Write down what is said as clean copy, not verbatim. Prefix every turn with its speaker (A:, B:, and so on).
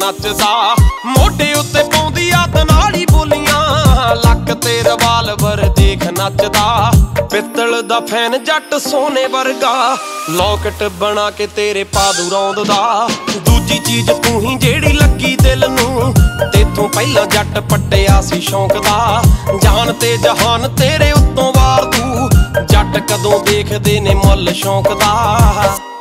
A: ਨੱਚਦਾ। ਮੋਢੇ ਉੱਤੇ ਪਾਉਂਦੀ ਹੱਥ ਨਾਲ ਹੀ ਬੋਲੀਆਂ, ਲੱਕ ਤੇ ਰਿਵਾਲਵਰ ਦੇਖ ਨੱਚਦਾ। ਪਿੱਤਲ ਦਾ ਫੈਨ ਜੱਟ ਸੋਨੇ ਵਰਗਾ, ਲੌਕਟ ਬਣਾ ਕੇ ਤੇਰੇ ਪਾ ਦੂ ਰੌਂਦਦਾ। ਦੂਜੀ ਚੀਜ਼ ਤੂੰ ਹੀ ਜਿਹੜੀ ਲੱਗੀ ਦਿਲ ਨੂੰ, ਤੇਥੋਂ ਪਹਿਲਾਂ ਜੱਟ ਪੱਟਿਆ ਸੀ ਸ਼ੌਂਕ ਦਾ। ਜਾਨ ਤੇ ਜਹਾਨ ਤੇਰੇ ਉੱਤੋਂ ਵਾਰ ਦੂ, ਜੱਟ ਕਦੋਂ ਦੇਖਦੇ ਨੇ ਮੁੱਲ ਸ਼ੌਂਕ ਦਾ।